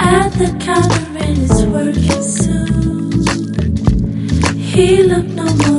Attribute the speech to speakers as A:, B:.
A: at the counter in his working suit. He looked no more